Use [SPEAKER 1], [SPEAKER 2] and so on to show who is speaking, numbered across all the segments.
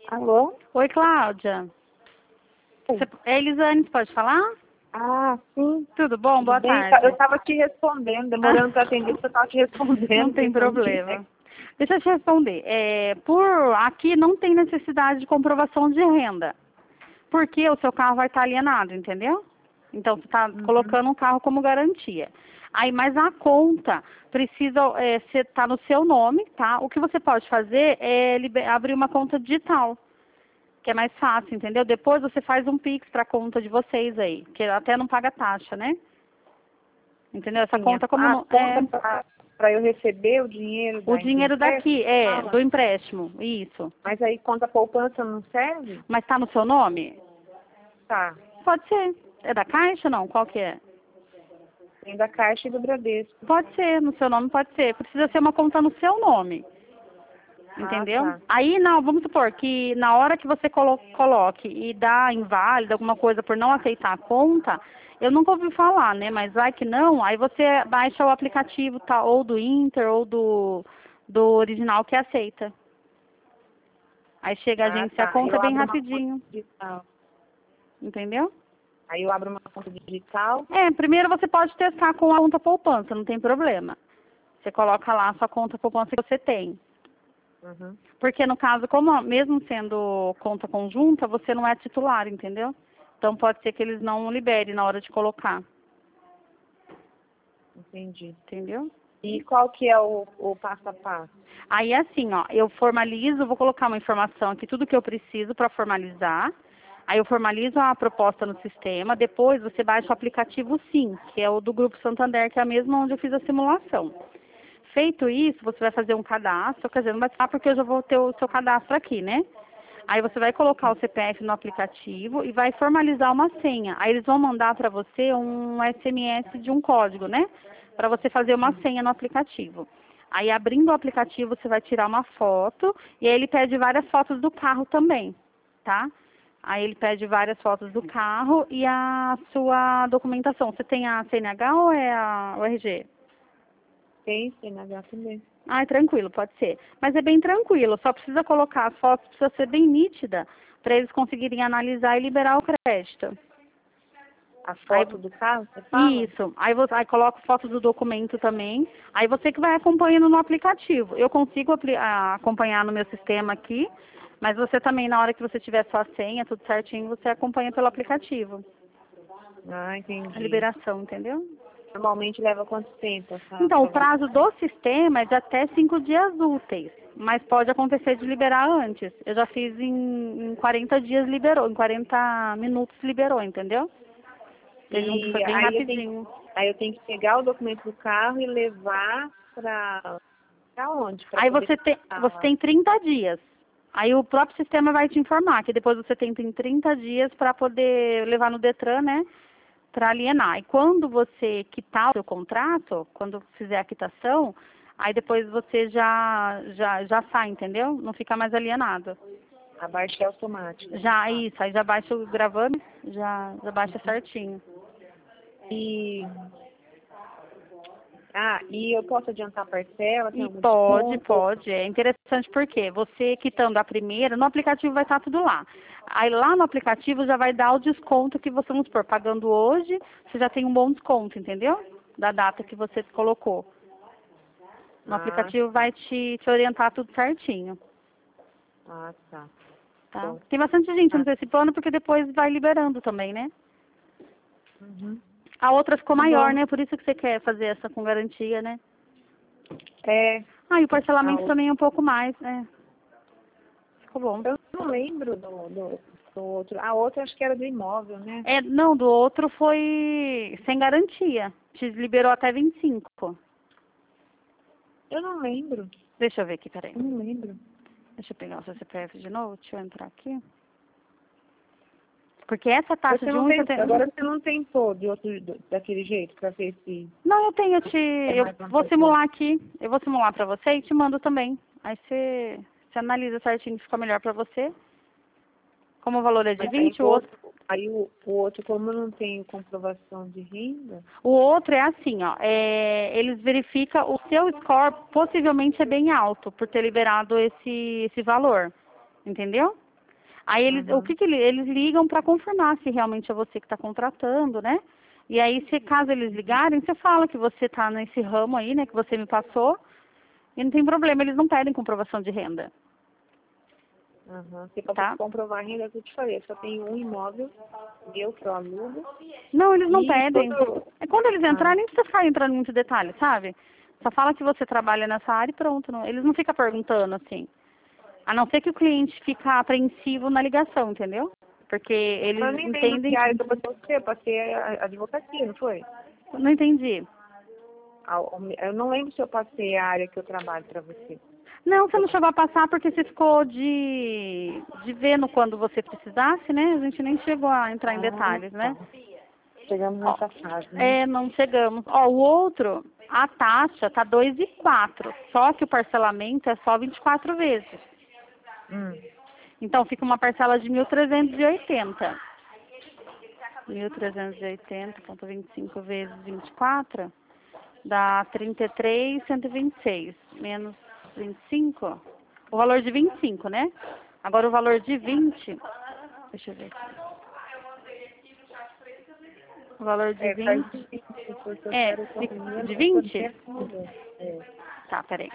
[SPEAKER 1] Alô?
[SPEAKER 2] Oi, Cláudia. É Elisane, você pode falar?
[SPEAKER 1] Ah, sim.
[SPEAKER 2] Tudo bom? Boa
[SPEAKER 1] Tudo bem?
[SPEAKER 2] tarde.
[SPEAKER 1] Eu estava te respondendo, demorando para atender, porque eu estava te respondendo.
[SPEAKER 2] Não tem problema. Deixa eu te responder. Por aqui não tem necessidade de comprovação de renda, porque o seu carro vai estar alienado, entendeu? Então, você está colocando um carro como garantia. Aí, mas a conta precisa estar no seu nome, tá? O que você pode fazer é abrir uma conta digital, que é mais fácil, entendeu? Depois você faz um Pix para a conta de vocês aí, que até não paga taxa, né? Entendeu? Essa
[SPEAKER 1] Sim,
[SPEAKER 2] conta como
[SPEAKER 1] a
[SPEAKER 2] não,
[SPEAKER 1] conta para eu receber o dinheiro
[SPEAKER 2] o
[SPEAKER 1] da
[SPEAKER 2] dinheiro daqui,
[SPEAKER 1] empréstimo,
[SPEAKER 2] do empréstimo, isso.
[SPEAKER 1] mas aí conta poupança não serve?
[SPEAKER 2] Mas está no seu nome?
[SPEAKER 1] Tá.
[SPEAKER 2] Pode ser. É da Caixa ou não? Qual que é?
[SPEAKER 1] Tem da Caixa e do Bradesco.
[SPEAKER 2] Pode ser, no seu nome pode ser. Precisa ser uma conta no seu nome. Entendeu?
[SPEAKER 1] Ah, tá.
[SPEAKER 2] Aí, não, vamos supor que na hora que você coloque e dá inválida, alguma coisa por não aceitar a conta, eu nunca ouvi falar, né? Mas vai que não, aí você baixa o aplicativo, tá? Ou do Inter ou do original que aceita. Aí chega a
[SPEAKER 1] Ah,
[SPEAKER 2] agência a
[SPEAKER 1] tá.
[SPEAKER 2] conta
[SPEAKER 1] Eu
[SPEAKER 2] bem
[SPEAKER 1] abro uma conta
[SPEAKER 2] rapidinho.
[SPEAKER 1] digital.
[SPEAKER 2] Entendeu?
[SPEAKER 1] Aí eu abro uma conta digital.
[SPEAKER 2] Primeiro você pode testar com a conta poupança, não tem problema. Você coloca lá a sua conta poupança que você tem.
[SPEAKER 1] Uhum.
[SPEAKER 2] Porque no caso, como mesmo sendo conta conjunta, você não é titular, entendeu? Então pode ser que eles não liberem na hora de colocar,
[SPEAKER 1] Entendi.
[SPEAKER 2] entendeu?
[SPEAKER 1] E qual que é o passo a passo?
[SPEAKER 2] Aí assim, ó, eu formalizo, vou colocar uma informação aqui, tudo que eu preciso para formalizar. Aí eu formalizo a proposta no sistema, depois você baixa o aplicativo Sim, que é o do Grupo Santander, que é a mesma onde eu fiz a simulação. Feito isso, você vai fazer um cadastro, quer dizer, não vai falar porque eu já vou ter o seu cadastro aqui, né? Aí você vai colocar o CPF no aplicativo e vai formalizar uma senha. Aí eles vão mandar para você um SMS de um código, né? Para você fazer uma senha no aplicativo. Aí abrindo o aplicativo você vai tirar uma foto e aí ele pede várias fotos do carro também, tá? Aí ele pede várias fotos do carro e a sua documentação. Você tem a CNH ou é o RG?
[SPEAKER 1] Tem CNH também.
[SPEAKER 2] Ah, é tranquilo, pode ser. Mas é bem tranquilo, só precisa colocar as fotos, precisa ser bem nítida, para eles conseguirem analisar e liberar o crédito.
[SPEAKER 1] A
[SPEAKER 2] Aí,
[SPEAKER 1] foto do carro, você fala?
[SPEAKER 2] isso, aí você aí coloca foto do documento também, aí você que vai acompanhando no aplicativo. Eu consigo acompanhar no meu sistema aqui, mas você também, na hora que você tiver sua senha, tudo certinho, você acompanha pelo aplicativo.
[SPEAKER 1] Ah,
[SPEAKER 2] A
[SPEAKER 1] entendi.
[SPEAKER 2] liberação, entendeu?
[SPEAKER 1] Normalmente leva quanto tempo essa
[SPEAKER 2] Então, o
[SPEAKER 1] aprovação?
[SPEAKER 2] prazo do sistema é de até 5 dias úteis, mas pode acontecer de liberar antes. Eu já fiz em 40 dias liberou, em 40 minutos liberou, entendeu? Teve um que foi
[SPEAKER 1] E
[SPEAKER 2] bem
[SPEAKER 1] aí
[SPEAKER 2] rapidinho.
[SPEAKER 1] eu tenho que pegar o documento do carro e levar para onde? Para
[SPEAKER 2] Aí
[SPEAKER 1] poder
[SPEAKER 2] você tem 30 dias. Aí o próprio sistema vai te informar que depois você tem 30 dias para poder levar no Detran, né? Para alienar. E quando você quitar o seu contrato, quando fizer a quitação, aí depois você já sai, entendeu? Não fica mais alienado.
[SPEAKER 1] a baixa é automática.
[SPEAKER 2] Já isso, aí já baixa o gravame, já baixa certinho.
[SPEAKER 1] E e eu posso adiantar a parcela? Tem
[SPEAKER 2] E
[SPEAKER 1] algum
[SPEAKER 2] pode,
[SPEAKER 1] desconto?
[SPEAKER 2] pode. É interessante porque você quitando a primeira, no aplicativo vai estar tudo lá. Aí lá no aplicativo já vai dar o desconto que você, vamos supor, pagando hoje, você já tem um bom desconto, entendeu? Da data que você colocou. No
[SPEAKER 1] Ah,
[SPEAKER 2] aplicativo vai te orientar tudo certinho,
[SPEAKER 1] tá.
[SPEAKER 2] tá?
[SPEAKER 1] Bom.
[SPEAKER 2] Tem bastante gente
[SPEAKER 1] Ah,
[SPEAKER 2] antecipando porque depois vai liberando também, né?
[SPEAKER 1] uhum.
[SPEAKER 2] A outra ficou
[SPEAKER 1] Tá
[SPEAKER 2] maior,
[SPEAKER 1] bom.
[SPEAKER 2] né? Por isso que você quer fazer essa com garantia, né?
[SPEAKER 1] É,
[SPEAKER 2] Ah, e o
[SPEAKER 1] a
[SPEAKER 2] parcelamento
[SPEAKER 1] outra.
[SPEAKER 2] também é um pouco mais, né? Ficou bom.
[SPEAKER 1] Eu não lembro do outro. A outra acho que era do imóvel, né?
[SPEAKER 2] Não, do outro foi sem garantia. Te liberou até 25.
[SPEAKER 1] Eu não lembro.
[SPEAKER 2] Deixa eu ver aqui, peraí.
[SPEAKER 1] Eu não lembro.
[SPEAKER 2] Deixa eu pegar o seu CPF de novo, deixa eu entrar aqui. Porque essa taxa de
[SPEAKER 1] Agora você não tentou daquele jeito para ver se
[SPEAKER 2] Não, eu tenho,
[SPEAKER 1] é
[SPEAKER 2] eu
[SPEAKER 1] mais
[SPEAKER 2] vou
[SPEAKER 1] vantajoso.
[SPEAKER 2] simular aqui. Eu vou simular pra você e te mando também. Aí você analisa certinho, fica melhor pra você. Como o valor é de
[SPEAKER 1] Mas
[SPEAKER 2] 20, o outro...
[SPEAKER 1] o outro, como eu não tenho comprovação de renda,
[SPEAKER 2] O outro é assim, ó, eles verificam o seu score possivelmente é bem alto por ter liberado esse valor, entendeu? Aí eles, o que que eles ligam para confirmar se realmente é você que está contratando, né? E aí, se caso eles ligarem, você fala que você está nesse ramo aí, né, que você me passou, e não tem problema, eles não pedem comprovação de renda.
[SPEAKER 1] Se para
[SPEAKER 2] Tá?
[SPEAKER 1] comprovar a renda, é o que eu te falei, eu só tenho um imóvel, eu que eu alugo.
[SPEAKER 2] Não, eles não
[SPEAKER 1] E
[SPEAKER 2] pedem.
[SPEAKER 1] quando...
[SPEAKER 2] É quando eles entrarem, nem precisa ficar entrando em muito detalhe, sabe? Só fala que você trabalha nessa área e pronto. Não, eles não ficam perguntando assim. A não ser que o cliente fica apreensivo na ligação, entendeu? Porque eles
[SPEAKER 1] Eu nem lembro que
[SPEAKER 2] entendem...
[SPEAKER 1] área que eu passei a advocacia, não foi?
[SPEAKER 2] Não entendi.
[SPEAKER 1] Eu não lembro se eu passei a área que eu trabalho para você.
[SPEAKER 2] Não, você não chegou a passar porque você ficou de ver no quando você precisasse, né? A gente nem chegou a entrar em detalhes, né?
[SPEAKER 1] Chegamos
[SPEAKER 2] Ó,
[SPEAKER 1] nessa fase, né?
[SPEAKER 2] não chegamos. Ó, o outro, a taxa tá 2,04, só que o parcelamento é só 24 vezes. Então fica uma parcela de 1.380. 1.380,25 vezes 24 dá 33.126 menos 25. O valor de 25, né? Agora o valor de 20, deixa eu ver aqui. O valor de 20 de 20? Tá, peraí.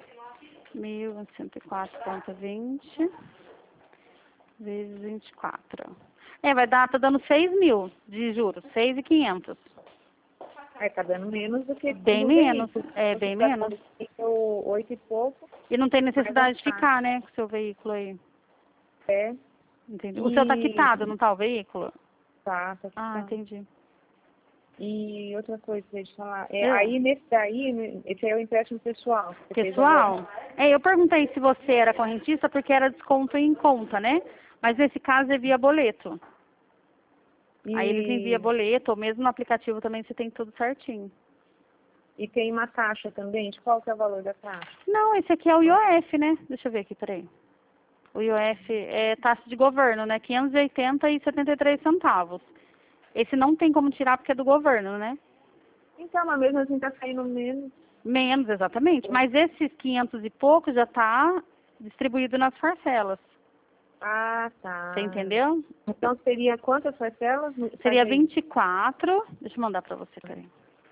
[SPEAKER 2] 1.104,20 vezes 24. Vai dar, tá dando 6.000 de juros, 6.500.
[SPEAKER 1] Tá dando menos do que
[SPEAKER 2] Bem
[SPEAKER 1] no
[SPEAKER 2] menos,
[SPEAKER 1] veículo.
[SPEAKER 2] bem menos.
[SPEAKER 1] 8 e pouco.
[SPEAKER 2] E não tem necessidade de ficar, né, com o seu veículo aí. Entendi. O seu tá quitado, não tá o veículo?
[SPEAKER 1] Tá
[SPEAKER 2] Ah,
[SPEAKER 1] quitado.
[SPEAKER 2] entendi.
[SPEAKER 1] E outra coisa, deixa eu falar. Aí nesse daí, esse aí é o empréstimo pessoal.
[SPEAKER 2] Pessoal? Eu perguntei se você era correntista porque era desconto em conta, né? Mas nesse caso é via boleto. Aí eles enviam boleto, ou mesmo no aplicativo também você tem tudo certinho.
[SPEAKER 1] E tem uma taxa também? De qual que é o valor da taxa?
[SPEAKER 2] Não, esse aqui é o IOF, né? Deixa eu ver aqui, peraí. O IOF é taxa de governo, né? 580,73 centavos. Esse não tem como tirar porque é do governo, né?
[SPEAKER 1] Então, mas mesmo assim tá saindo menos.
[SPEAKER 2] Menos, exatamente. Mas esses 500 e pouco já tá distribuído nas parcelas.
[SPEAKER 1] Ah, tá.
[SPEAKER 2] Você entendeu?
[SPEAKER 1] Então seria quantas parcelas?
[SPEAKER 2] Seria 24. Deixa eu mandar pra você, peraí.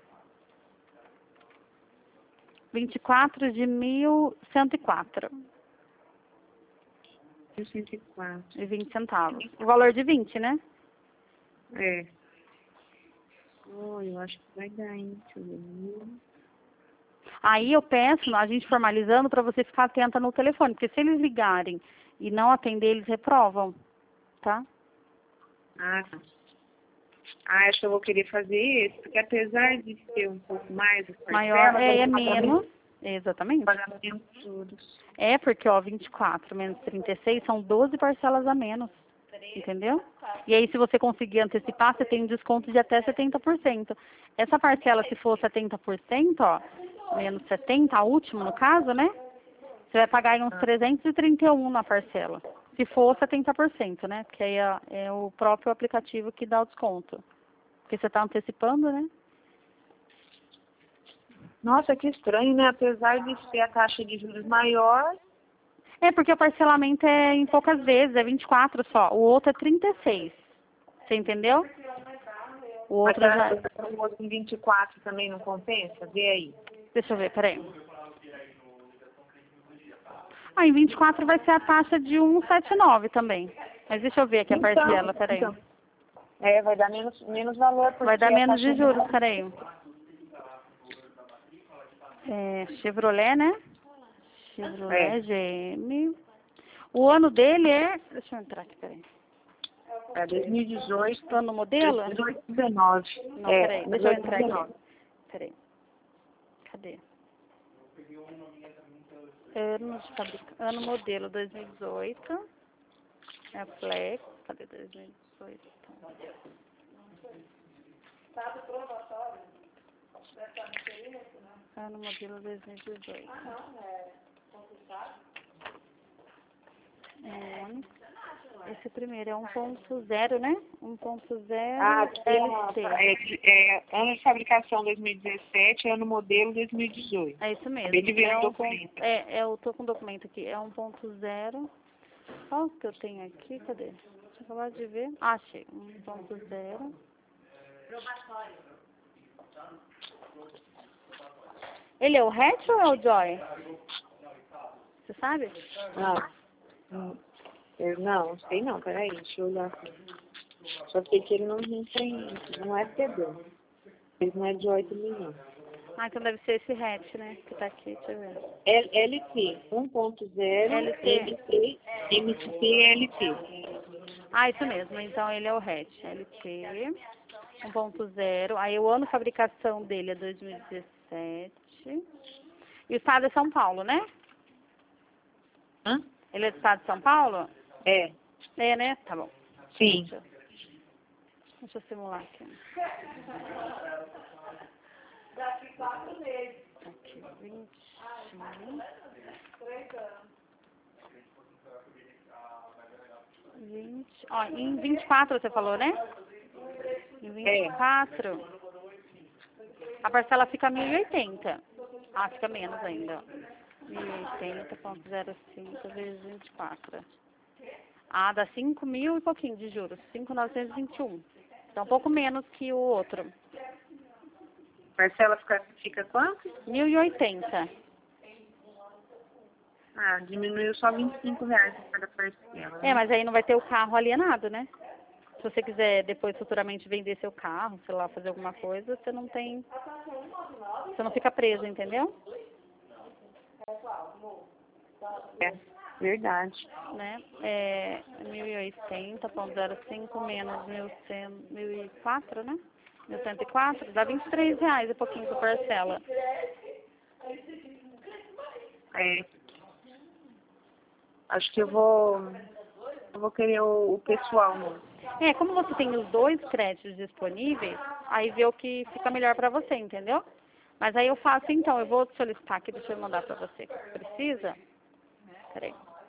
[SPEAKER 2] 24 de 1.104.
[SPEAKER 1] 104.
[SPEAKER 2] E 20 centavos. O valor de 20, né?
[SPEAKER 1] Eu acho que vai dar, hein? Deixa eu ver.
[SPEAKER 2] Aí eu peço, a gente formalizando, para você ficar atenta no telefone. Porque se eles ligarem e não atender, eles reprovam. Tá?
[SPEAKER 1] Tá. Acho que eu vou querer fazer esse, porque apesar de ser um pouco mais...
[SPEAKER 2] Maior, é menos. Exatamente.
[SPEAKER 1] Pagar menos juros.
[SPEAKER 2] Porque, 24 menos 36 são 12 parcelas a menos. Entendeu? E aí, se você conseguir antecipar, você tem um desconto de até 70%. Essa parcela, se for 70%, menos 70%, a última no caso, né? Você vai pagar em uns 331 na parcela. Se for 70%, né? Porque aí é o próprio aplicativo que dá o desconto. Porque você está antecipando, né?
[SPEAKER 1] Nossa, que estranho, né? Apesar de ser a taxa de juros maior...
[SPEAKER 2] Porque o parcelamento é em poucas vezes, é 24 só. O outro é 36. Você entendeu? O outro já...
[SPEAKER 1] O outro em 24 também não compensa? Vê aí.
[SPEAKER 2] Deixa eu ver, peraí. Em 24 vai ser a taxa de 1,79 também. Mas deixa eu ver aqui a parcela, peraí.
[SPEAKER 1] Então, vai dar menos valor.
[SPEAKER 2] Vai dar menos de juros, peraí. Chevrolet, né? Chevrolet GM. O ano dele é... Deixa eu entrar aqui, peraí.
[SPEAKER 1] 2018.
[SPEAKER 2] Ano modelo?
[SPEAKER 1] 2019.
[SPEAKER 2] Não, peraí, deixa eu entrar aqui. Peraí. Cadê? Ano de fabricação. Ano modelo 2018. É a Flex. Cadê 2018? Ano modelo 2018. Esse primeiro é 1.0, né? 1.0 LC.
[SPEAKER 1] Ano de fabricação 2017, ano modelo 2018.
[SPEAKER 2] É isso mesmo.
[SPEAKER 1] Acabei de ver o documento.
[SPEAKER 2] Eu tô com o documento aqui. É 1.0. Qual que eu tenho aqui? Cadê? Deixa eu acabar de ver. Ah, achei. 1.0. Ele é o hatch ou é o joy? Você sabe?
[SPEAKER 1] Eu não sei não, peraí, deixa eu olhar aqui. Só sei que ele não tem, não é PD. Ele não é Joy também não.
[SPEAKER 2] Ah, então deve ser esse hatch, né? Que tá aqui, deixa eu ver.
[SPEAKER 1] LT 1.0 MT LT.
[SPEAKER 2] Ah, isso mesmo. Então ele é o hatch. LT 1.0. Aí o ano de fabricação dele é 2017. E o estado é São Paulo, né?
[SPEAKER 1] Hã?
[SPEAKER 2] Ele é do estado de São Paulo?
[SPEAKER 1] É.
[SPEAKER 2] É, né? Tá bom.
[SPEAKER 1] Sim.
[SPEAKER 2] Deixa eu simular aqui. Aqui, 20. Ó, em 24 você falou, né? Em 24, a parcela fica 1.080. Ah, fica menos ainda. 1.080,05 vezes 24. Ah, dá 5.000 e pouquinho de juros. 5.921. Então, um pouco menos que o outro.
[SPEAKER 1] Parcela fica quanto?
[SPEAKER 2] 1.080.
[SPEAKER 1] Ah, diminuiu só R$ 25 cada parcela.
[SPEAKER 2] É, mas aí não vai ter o carro alienado, né? Se você quiser depois futuramente vender seu carro, sei lá, fazer alguma coisa, você não tem... Você não fica preso, entendeu?
[SPEAKER 1] É, verdade.
[SPEAKER 2] Né? É 1.080,05 menos 1.104, né? 1.104, dá R$ 23 e pouquinho por parcela.
[SPEAKER 1] É. Acho que eu vou querer o pessoal, né?
[SPEAKER 2] É, como você tem os dois créditos disponíveis, aí vê o que fica melhor pra você, entendeu? Mas aí eu faço então, eu vou solicitar aqui, deixa eu mandar pra você. Precisa? Peraí.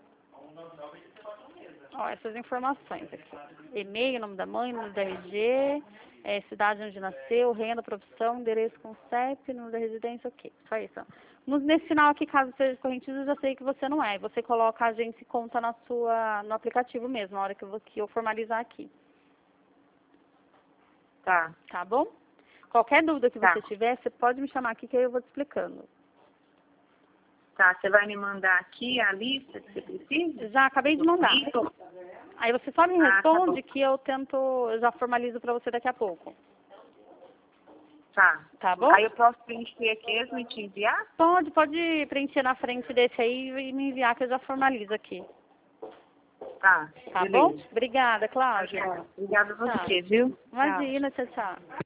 [SPEAKER 2] Ó, essas informações aqui. E-mail, nome da mãe, número da RG, cidade onde nasceu, renda, profissão, endereço com CEP, número da residência, ok. Só isso. Nesse final aqui, caso seja correntista, eu já sei que você não é. Você coloca a agência e conta no aplicativo mesmo, na hora que eu formalizar aqui.
[SPEAKER 1] Tá.
[SPEAKER 2] Tá bom? Qualquer dúvida que você tiver, você pode me chamar aqui que aí eu vou te explicando.
[SPEAKER 1] Tá, você vai me mandar aqui a lista que você precisa?
[SPEAKER 2] Já acabei de mandar. Aí você só me responde que eu já formalizo pra você daqui a pouco.
[SPEAKER 1] Tá.
[SPEAKER 2] Tá bom?
[SPEAKER 1] Aí eu posso preencher aqui mesmo e te enviar?
[SPEAKER 2] Pode preencher na frente desse aí e me enviar que eu já formalizo aqui.
[SPEAKER 1] Tá.
[SPEAKER 2] Tá
[SPEAKER 1] beleza.
[SPEAKER 2] bom? Obrigada, Cláudia.
[SPEAKER 1] Obrigada a você, viu?
[SPEAKER 2] Imagina, tchau, tchau.